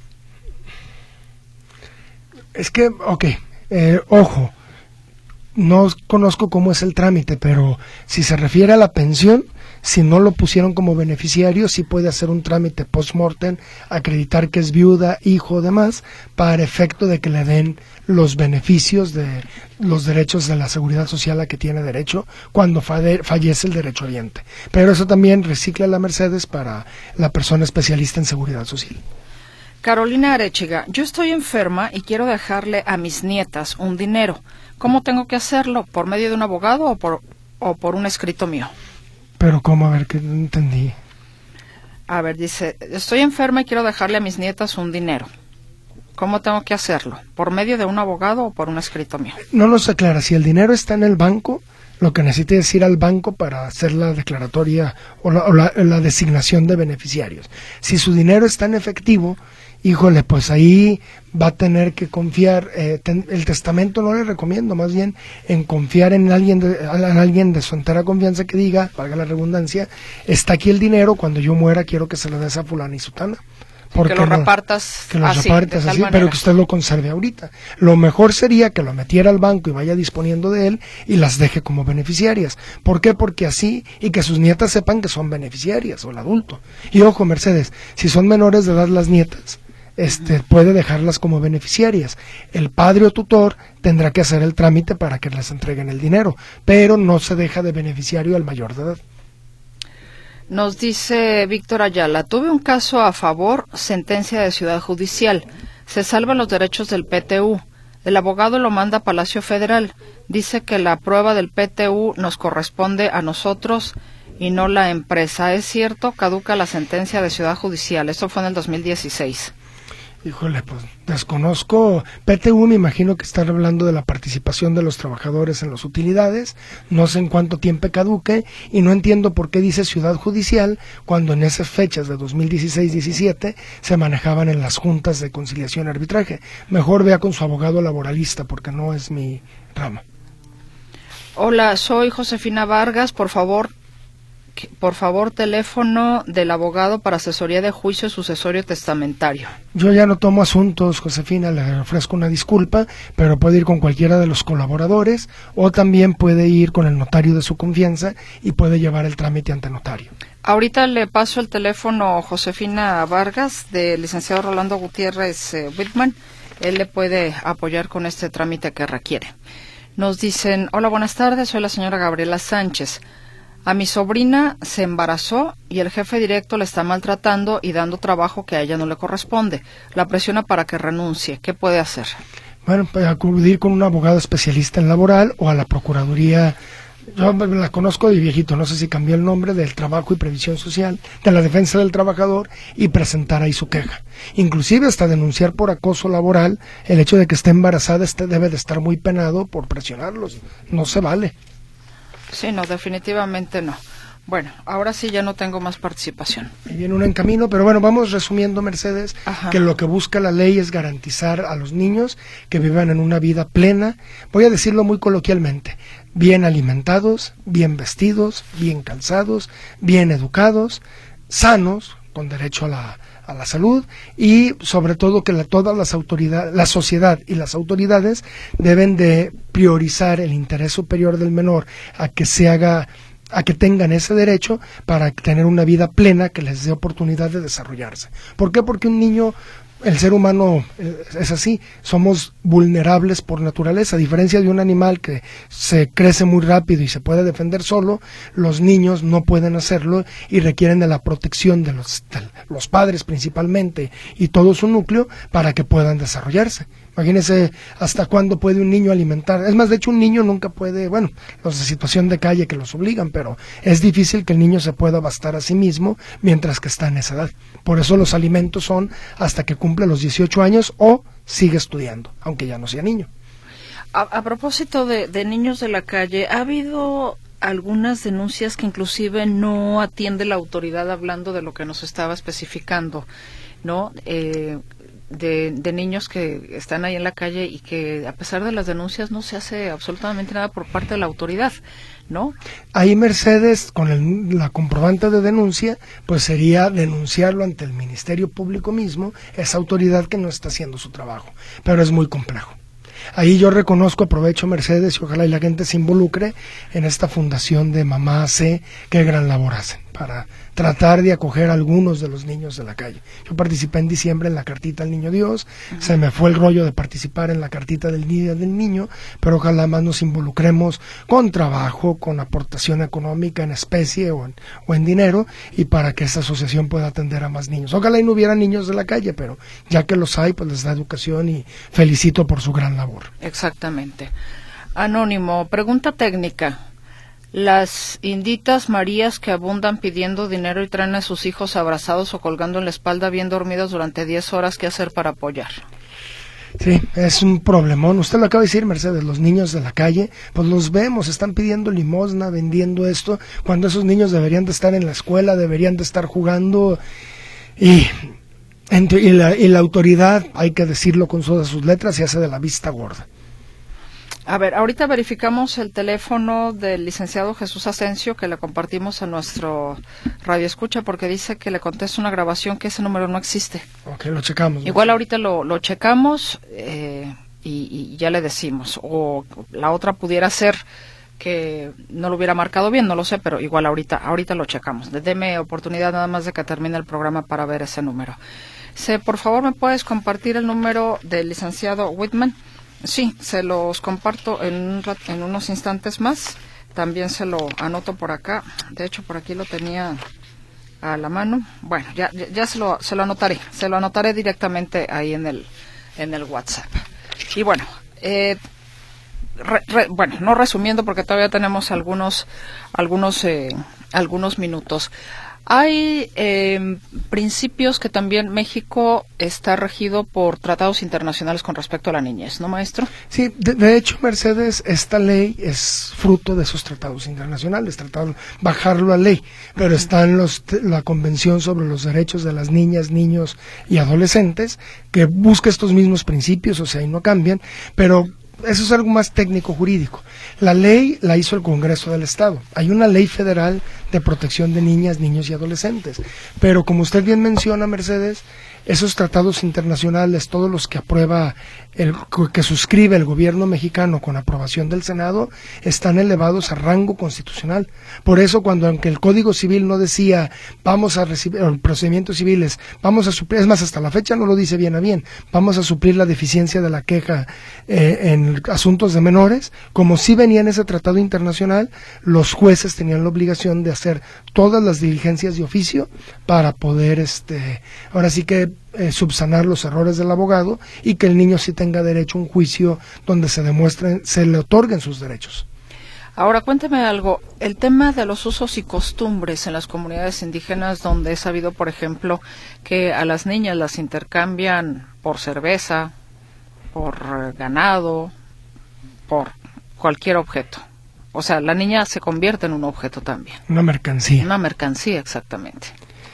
Es que, ojo, no conozco cómo es el trámite, pero si se refiere a la pensión, si no lo pusieron como beneficiario, sí puede hacer un trámite post-mortem, acreditar que es viuda, hijo o demás, para efecto de que le den los beneficios de los derechos de la seguridad social a que tiene derecho cuando fallece el derechohabiente. Pero eso también recicla la Mercedes para la persona especialista en seguridad social. Carolina Arechiga, yo estoy enferma y quiero dejarle a mis nietas un dinero. ¿Cómo tengo que hacerlo? ¿Por medio de un abogado o por un escrito mío? Pero ¿cómo? A ver, que no entendí. A ver, dice, estoy enferma y quiero dejarle a mis nietas un dinero. ¿Cómo tengo que hacerlo? ¿Por medio de un abogado o por un escrito mío? No nos aclara. Si el dinero está en el banco, lo que necesita es ir al banco para hacer la declaratoria o la designación de beneficiarios. Si su dinero está en efectivo, híjole, pues ahí va a tener que confiar, el testamento no le recomiendo, más bien en confiar en alguien de su entera confianza que diga, valga la redundancia, está aquí el dinero, cuando yo muera quiero que se lo des a fulana y sutana. Que lo repartas así, pero que usted lo conserve ahorita. Lo mejor sería que lo metiera al banco y vaya disponiendo de él y las deje como beneficiarias. ¿Por qué? Porque así, y que sus nietas sepan que son beneficiarias, o el adulto. Y ojo, Mercedes, si son menores de edad las nietas, puede dejarlas como beneficiarias. El padre o tutor tendrá que hacer el trámite para que les entreguen el dinero, pero no se deja de beneficiario al mayor de edad. Nos dice Víctor Ayala, tuve un caso a favor, sentencia de Ciudad Judicial. Se salvan los derechos del PTU. El abogado lo manda a Palacio Federal. Dice que la prueba del PTU nos corresponde a nosotros y no la empresa. ¿Es cierto? Caduca la sentencia de Ciudad Judicial. Esto fue en el 2016. Híjole, pues desconozco. PTU me imagino que están hablando de la participación de los trabajadores en las utilidades. No sé en cuánto tiempo caduque y no entiendo por qué dice Ciudad Judicial cuando en esas fechas de 2016-17 se manejaban en las juntas de conciliación y arbitraje. Mejor vea con su abogado laboralista porque no es mi rama. Hola, soy Josefina Vargas. Por favor, teléfono del abogado para asesoría de juicio sucesorio testamentario. Yo ya no tomo asuntos, Josefina, le ofrezco una disculpa, pero puede ir con cualquiera de los colaboradores o también puede ir con el notario de su confianza y puede llevar el trámite ante notario. Ahorita le paso el teléfono Josefina Vargas del licenciado Rolando Gutiérrez Whitman. Él le puede apoyar con este trámite que requiere. Nos dicen, hola, buenas tardes, soy la señora Gabriela Sánchez. A mi sobrina se embarazó y el jefe directo la está maltratando y dando trabajo que a ella no le corresponde. La presiona para que renuncie. ¿Qué puede hacer? Bueno, pues acudir con un abogado especialista en laboral o a la Procuraduría. Yo la conozco de viejito, no sé si cambió el nombre, del Trabajo y Previsión Social, de la Defensa del Trabajador, y presentar ahí su queja. Inclusive hasta denunciar por acoso laboral el hecho de que esté embarazada. Debe de estar muy penado por presionarlos. No se vale. Sí, no, definitivamente no. Bueno, ahora sí ya no tengo más participación. Y viene uno en camino, pero bueno, vamos resumiendo, Mercedes, Ajá. que lo que busca la ley es garantizar a los niños que vivan en una vida plena, voy a decirlo muy coloquialmente, bien alimentados, bien vestidos, bien calzados, bien educados, sanos, con derecho a la salud, y sobre todo que todas las autoridades, la sociedad y las autoridades deben de priorizar el interés superior del menor a que tengan ese derecho para tener una vida plena que les dé oportunidad de desarrollarse. ¿Por qué? Porque un niño, el ser humano es así, somos vulnerables por naturaleza, a diferencia de un animal que se crece muy rápido y se puede defender solo, los niños no pueden hacerlo y requieren de la protección de los padres principalmente y todo su núcleo para que puedan desarrollarse. Imagínese hasta cuándo puede un niño alimentar. Es más, de hecho, un niño nunca puede, bueno, los de situación de calle que los obligan, pero es difícil que el niño se pueda bastar a sí mismo mientras que está en esa edad. Por eso los alimentos son hasta que cumple los 18 años o sigue estudiando, aunque ya no sea niño. A propósito de niños de la calle, ¿ha habido algunas denuncias que inclusive no atiende la autoridad, hablando de lo que nos estaba especificando, ¿no? De niños que están ahí en la calle y que a pesar de las denuncias no se hace absolutamente nada por parte de la autoridad, ¿no? Ahí, Mercedes, con la comprobante de denuncia, pues sería denunciarlo ante el Ministerio Público mismo, esa autoridad que no está haciendo su trabajo, pero es muy complejo. Ahí yo reconozco, aprovecho, Mercedes, y ojalá y la gente se involucre en esta fundación de Mamá C, qué gran labor hacen para tratar de acoger a algunos de los niños de la calle. Yo participé en diciembre en la cartita al Niño Dios, se me fue el rollo de participar en la cartita del Día del Niño, pero ojalá más nos involucremos con trabajo, con aportación económica en especie o en dinero, y para que esta asociación pueda atender a más niños. Ojalá y no hubiera niños de la calle, pero ya que los hay, pues les da educación y felicito por su gran labor. Exactamente. Anónimo, pregunta técnica. Las inditas Marías que abundan pidiendo dinero y traen a sus hijos abrazados o colgando en la espalda bien dormidos durante 10 horas, ¿qué hacer para apoyar? Sí, es un problemón. Usted lo acaba de decir, Mercedes, los niños de la calle, pues los vemos, están pidiendo limosna, vendiendo esto, cuando esos niños deberían de estar en la escuela, deberían de estar jugando, y la autoridad, hay que decirlo con todas sus letras, se hace de la vista gorda. A ver, ahorita verificamos el teléfono del licenciado Jesús Asensio, que le compartimos a nuestro radioescucha, porque dice que le contesta una grabación que ese número no existe. Ok, lo checamos. Igual ahorita lo checamos y ya le decimos. O la otra pudiera ser que no lo hubiera marcado bien, no lo sé, pero igual ahorita lo checamos. Deme oportunidad nada más de que termine el programa para ver ese número. Por favor, ¿me puedes compartir el número del licenciado Whitman? Sí, se los comparto en unos instantes más. También se lo anoto por acá. De hecho, por aquí lo tenía a la mano. Bueno, ya se lo anotaré. Se lo anotaré directamente ahí en el WhatsApp. Y bueno, bueno, no resumiendo porque todavía tenemos algunos minutos. Hay principios que también México está regido por tratados internacionales con respecto a la niñez, ¿no, maestro? Sí, de hecho, Mercedes, esta ley es fruto de esos tratados internacionales, bajarlo a ley, pero está en la Convención sobre los Derechos de las Niñas, Niños y Adolescentes, que busca estos mismos principios, o sea, y no cambian, pero eso es algo más técnico-jurídico. La ley la hizo el Congreso del Estado. Hay una ley federal de protección de niñas, niños y adolescentes. Pero como usted bien menciona, Mercedes, esos tratados internacionales, todos los que que suscribe el gobierno mexicano con aprobación del Senado, están elevados a rango constitucional. Por eso, aunque el Código Civil no decía vamos a recibir procedimientos civiles, vamos a suplir, es más, hasta la fecha no lo dice bien a bien, vamos a suplir la deficiencia de la queja en asuntos de menores, como sí venía en ese tratado internacional, los jueces tenían la obligación de hacer todas las diligencias de oficio para poder, ahora sí que subsanar los errores del abogado y que el niño sí tenga derecho a un juicio donde se le otorguen sus derechos. Ahora, cuénteme algo, el tema de los usos y costumbres en las comunidades indígenas, donde he sabido, por ejemplo, que a las niñas las intercambian por cerveza, por ganado, por cualquier objeto. O sea, la niña se convierte en un objeto también. Una mercancía. Una mercancía, exactamente.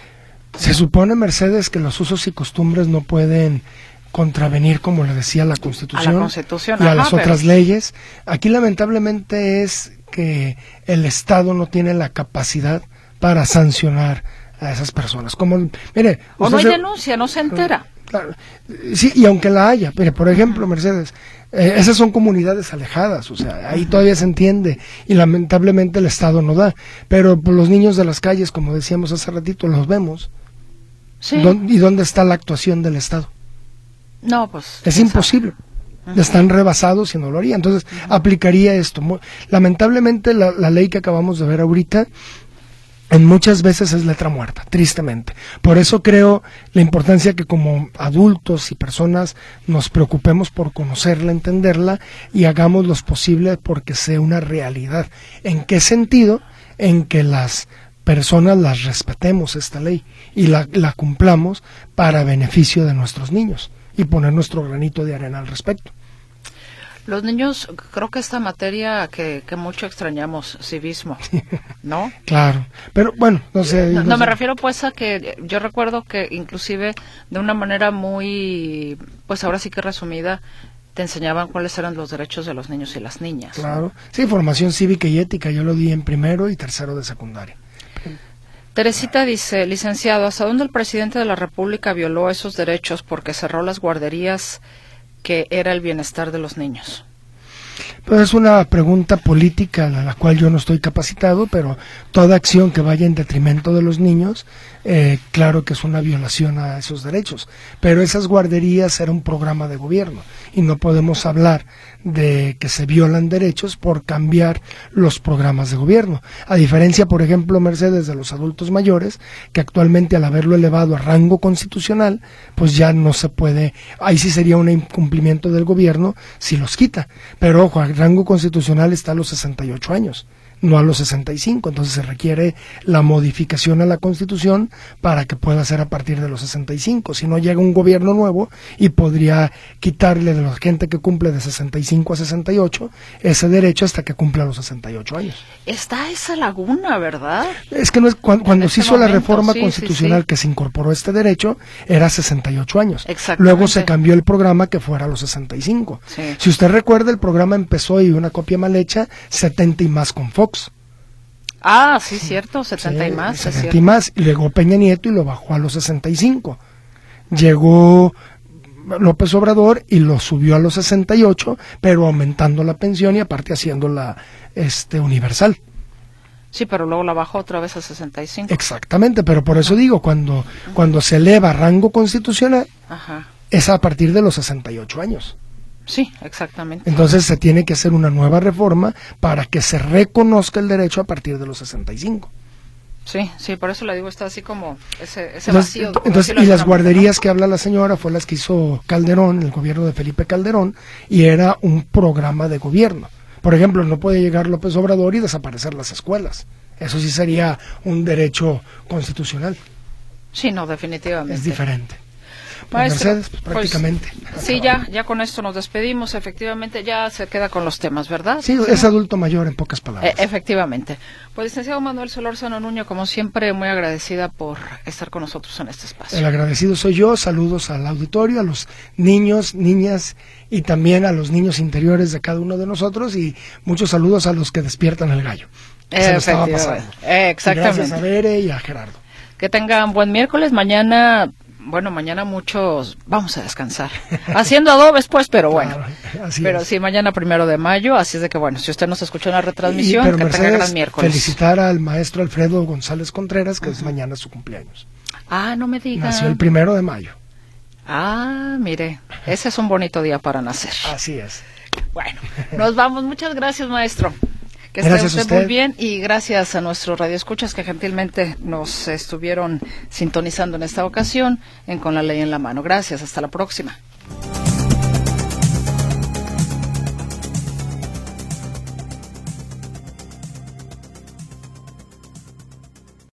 Se supone, Mercedes, que los usos y costumbres no pueden contravenir, como le decía, la Constitución, a la Constitución y a las otras leyes. Aquí lamentablemente es que el Estado no tiene la capacidad para sancionar a esas personas. Como, mire, o no hay denuncia, no se entera. Claro, sí, y aunque la haya, mire, por ejemplo, Mercedes, esas son comunidades alejadas, o sea, ahí todavía se entiende, y lamentablemente el Estado no da, pero por los niños de las calles, como decíamos hace ratito, los vemos. Sí. ¿Y dónde está la actuación del Estado? No, pues... Es imposible. Están rebasados y no lo haría. Entonces, aplicaría esto. Lamentablemente, la ley que acabamos de ver ahorita, en muchas veces es letra muerta, tristemente. Por eso creo la importancia que como adultos y personas nos preocupemos por conocerla, entenderla y hagamos lo posible porque sea una realidad. ¿En qué sentido? En que las personas las respetemos esta ley y la cumplamos para beneficio de nuestros niños y poner nuestro granito de arena al respecto. Los niños, creo que esta materia que mucho extrañamos, civismo, ¿no? Claro, pero bueno, no sé. No, me refiero pues a que yo recuerdo que inclusive de una manera muy, pues ahora sí que resumida, te enseñaban cuáles eran los derechos de los niños y las niñas. Claro, sí, formación cívica y ética, yo lo di en primero y tercero de secundaria. Teresita dice, licenciado, ¿hasta dónde el presidente de la República violó esos derechos porque cerró las guarderías que era el bienestar de los niños? Pues es una pregunta política a la cual yo no estoy capacitado, pero toda acción que vaya en detrimento de los niños, claro que es una violación a esos derechos. Pero esas guarderías era un programa de gobierno y no podemos hablar de que se violan derechos por cambiar los programas de gobierno. A diferencia, por ejemplo, Mercedes, de los adultos mayores, que actualmente al haberlo elevado a rango constitucional, pues ya no se puede, ahí sí sería un incumplimiento del gobierno si los quita. Pero ojo, el rango constitucional está a los 68 años, no a los 65, entonces se requiere la modificación a la Constitución para que pueda ser a partir de los 65, si no llega un gobierno nuevo y podría quitarle de la gente que cumple de 65 a 68 ese derecho hasta que cumpla los 68 años. Está esa laguna, ¿verdad? Es que no es cuando se hizo la reforma sí, constitucional que se incorporó este derecho, era 68 años. Exactamente. Luego se cambió el programa que fuera a los 65. Sí. Si usted recuerda, el programa empezó y una copia mal hecha, 70 y más con Fox. Ah, sí, cierto, 70 y más. 70 y más, y luego Peña Nieto y lo bajó a los 65. Llegó López Obrador y lo subió a los 68, pero aumentando la pensión y aparte haciéndola universal. Sí, pero luego la bajó otra vez a 65. Exactamente, pero por eso digo, cuando se eleva a rango constitucional, es a partir de los 68 años. Sí, exactamente. Entonces se tiene que hacer una nueva reforma para que se reconozca el derecho a partir de los 65. Sí, por eso le digo, está así como ese vacío. Entonces, y las guarderías que habla la señora fue las que hizo Calderón, el gobierno de Felipe Calderón, y era un programa de gobierno. Por ejemplo, no puede llegar López Obrador y desaparecer las escuelas. Eso sí sería un derecho constitucional. Sí, no, definitivamente. Es diferente. Maestro, Mercedes, pues, prácticamente. Sí, ya con esto nos despedimos. Efectivamente, ya se queda con los temas, ¿verdad? Sí, es adulto mayor, en pocas palabras. Efectivamente. Pues, licenciado Manuel Solórzano Nuño, como siempre, muy agradecida por estar con nosotros en este espacio. El agradecido soy yo. Saludos al auditorio, a los niños, niñas y también a los niños interiores de cada uno de nosotros, y muchos saludos a los que despiertan el gallo. Se lo estaba pasando. Exactamente. Gracias a Bere y a Gerardo. Que tengan buen miércoles. Mañana muchos vamos a descansar. Haciendo adobes, pues, pero bueno. Claro, pero sí, mañana 1 de mayo, así es de que, bueno, si usted nos escuchó en la retransmisión, que Mercedes, tenga gran miércoles. Felicitar al maestro Alfredo González Contreras, que es mañana su cumpleaños. Ah, no me diga. Nació el 1 de mayo. Ah, mire, ese es un bonito día para nacer. Así es. Bueno, nos vamos. Muchas gracias, maestro. Que esté usted muy bien, y gracias a nuestros radioescuchas que gentilmente nos estuvieron sintonizando en esta ocasión en Con la Ley en la Mano. Gracias, hasta la próxima.